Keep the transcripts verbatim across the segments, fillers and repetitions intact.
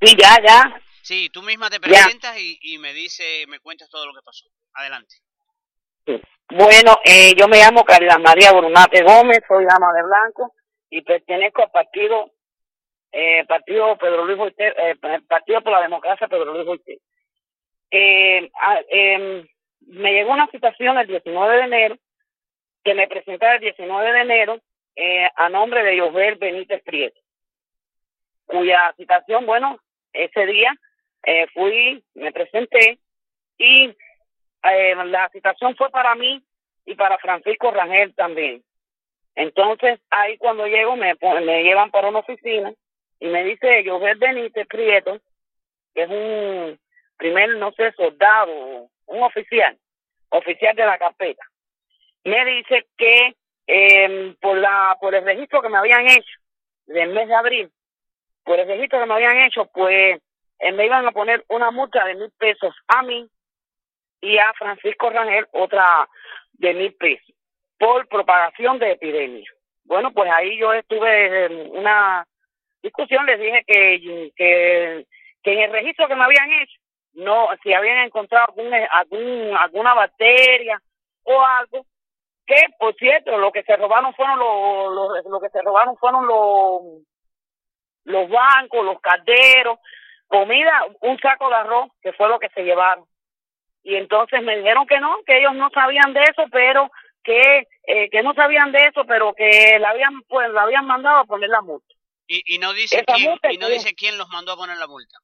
Sí, ya, ya. Sí, tú misma te Ya. presentas y, y me dice, me cuentas todo lo que pasó. Adelante. Sí. Bueno, eh, yo me llamo Caridad María Brunate Gómez, soy dama de blanco y pertenezco al partido, eh, partido Pedro Luis Ortega, eh, Partido por la Democracia Pedro Luis Ortega. Eh, ah, eh, me llegó una citación el diecinueve de enero, que me presentara el diecinueve de enero eh, a nombre de Josbel Benítez Prieto, cuya citación, bueno, ese día eh, fui, me presenté y eh, la citación fue para mí y para Francisco Rangel también. Entonces, ahí cuando llego me, me llevan para una oficina y me dice Josbel Benítez Prieto, que es un primer, no sé, soldado, un oficial, oficial de la carpeta. Me dice que eh, por la por el registro que me habían hecho del mes de abril, por el registro que me habían hecho, pues eh, me iban a poner una multa de mil pesos a mí y a Francisco Rangel otra de mil pesos por propagación de epidemia. Bueno, pues ahí yo estuve en una discusión, les dije que, que, que en el registro que me habían hecho, no, si habían encontrado algún, algún, alguna bacteria o algo, que por cierto, lo que se robaron fueron los, los lo que se robaron fueron los, los bancos, los calderos, comida, un saco de arroz, que fue lo que se llevaron. Y entonces me dijeron que no, que ellos no sabían de eso, pero que eh, que no sabían de eso, pero que la habían pues la habían mandado a poner la multa. Y, y no dice Esa quién, multa y no que- dice quién los mandó a poner la multa.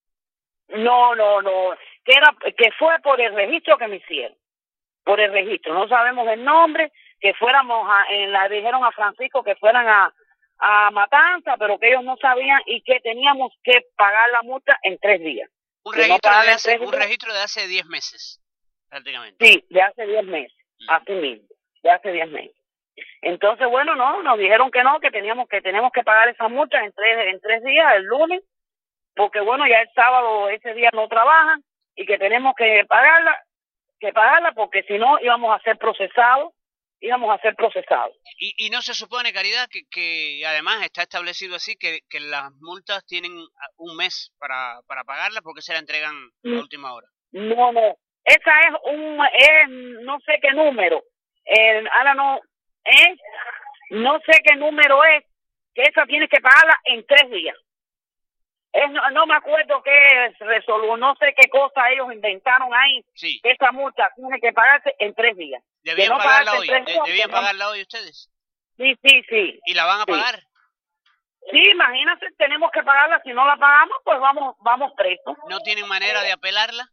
No, no, no, que era que fue por el registro que me hicieron, por el registro. No sabemos el nombre, que fuéramos a, en la dijeron a Francisco que fueran a a Matanza, pero que ellos no sabían y que teníamos que pagar la multa en tres días. Un Que no registro de pagarla en hace, tres un días. registro de hace diez meses, prácticamente. Sí, de hace diez meses, Mm. así mismo, de hace diez meses. Entonces, bueno, no, nos dijeron que no, que teníamos que tenemos que pagar esa multa en tres en tres días, el lunes, porque bueno, ya el sábado ese día no trabajan y que tenemos que pagarla, que pagarla porque si no íbamos a ser procesados, íbamos a ser procesados. Y, y no se supone, Caridad, que, que además está establecido así que, que las multas tienen un mes para, para pagarlas porque se la entregan a última hora. No, no, esa es un, es no sé qué número, eh, ahora no, es, no sé qué número es, que esa tienes que pagarla en tres días. Es, no, no me acuerdo qué resolvió, no sé qué cosa ellos inventaron ahí, Sí. que esa multa tiene que pagarse en tres días. Debían no pagarla pagarse hoy, en tres de, días, debían no- pagarla hoy ustedes. Sí, sí, sí. ¿Y la van a Sí. pagar? Sí, imagínate, tenemos que pagarla, si no la pagamos, pues vamos vamos presos. ¿No tienen manera de apelarla?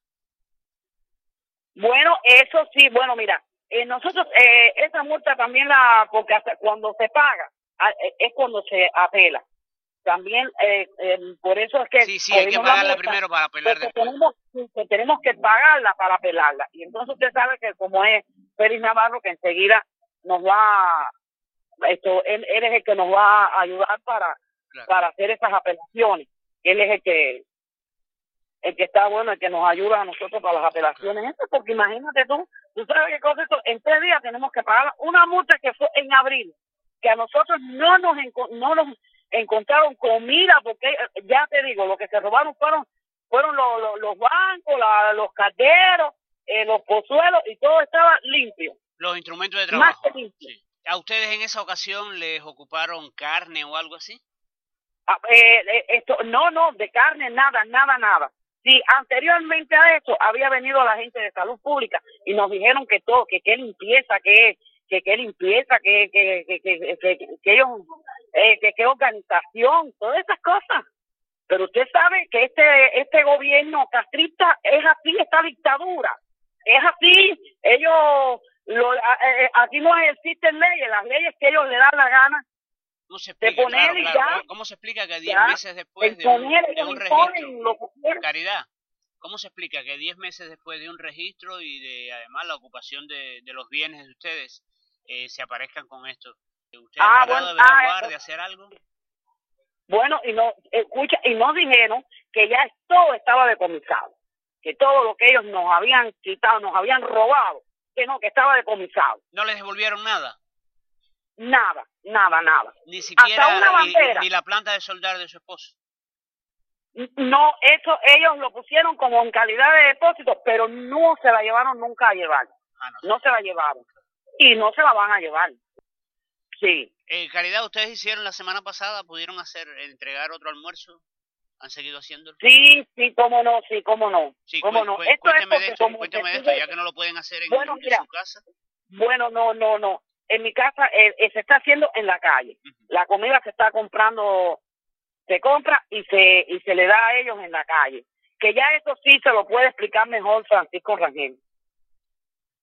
Bueno, eso sí, bueno, mira, eh, nosotros, eh, esa multa también la, porque hasta cuando se paga, a, eh, es cuando se apela. También, eh, eh, por eso es que Sí, sí, hay que cogimos la pagarla multa, primero para apelar porque después. tenemos, que tenemos que pagarla para apelarla. Y entonces usted sabe que como es Félix Navarro, que enseguida nos va, esto, él, él es el que nos va a ayudar para, Claro. para hacer esas apelaciones. Él es el que, el que está bueno, el que nos ayuda a nosotros para las apelaciones esas, porque imagínate tú, tú sabes qué cosa esto, en tres días tenemos que pagar una multa que fue en abril, que a nosotros no nos enco- no nos encontraron comida, porque ya te digo, lo que se robaron fueron fueron los, los, los bancos, la, los calderos, eh, los pozuelos, y todo estaba limpio. Los instrumentos de Más trabajo. que limpio. Sí. ¿A ustedes en esa ocasión les ocuparon carne o algo así? Ah, eh, eh, esto, no, no, de carne, nada, nada, nada. Sí, anteriormente a eso había venido la gente de salud pública y nos dijeron que todo, que qué limpieza, que que qué limpieza, que que que que, que, que ellos, eh, que qué organización, todas esas cosas. Pero usted sabe que este este gobierno castrista es así, esta dictadura, es así. Ellos, lo, eh, aquí no existen leyes, las leyes que ellos le dan la gana. ¿Cómo se De explica? poner Claro, y claro. ya, ¿Cómo, cómo se explica que diez ya, meses después el de un, poner, de ellos un imponen registro, lo que quieran. Caridad, ¿cómo se explica que diez meses después de un registro y de además la ocupación de, de los bienes de ustedes eh, se aparezcan con esto? ¿Ustedes han Ah, tratado bueno, de averiguar, ah, de hacer algo? Bueno, y no, escucha, y nos dijeron que ya todo estaba decomisado, que todo lo que ellos nos habían quitado, nos habían robado, que no, que estaba decomisado. ¿No les devolvieron nada? Nada, nada, nada. Ni Hasta siquiera una y- bandera. ni la planta de soldar de su esposo. No, eso ellos lo pusieron como en calidad de depósito, pero no se la llevaron nunca a llevar. Ah, no. No se la llevaron. Y no se la van a llevar. Sí. Eh, Caridad, ¿ustedes hicieron la semana pasada? ¿Pudieron hacer, entregar otro almuerzo? ¿Han seguido haciéndolo? Sí, sí, cómo no, sí, cómo no. Sí, ¿Cómo cu no? cu Esto cuénteme es de esto, cuénteme de esto, ya que no lo pueden hacer en, bueno, en mira, su casa. Bueno, no, no, no. En mi casa eh, eh, se está haciendo en la calle. Uh-huh. La comida se está comprando, se compra y se y se le da a ellos en la calle. Que ya eso sí se lo puede explicar mejor Francisco Rangel.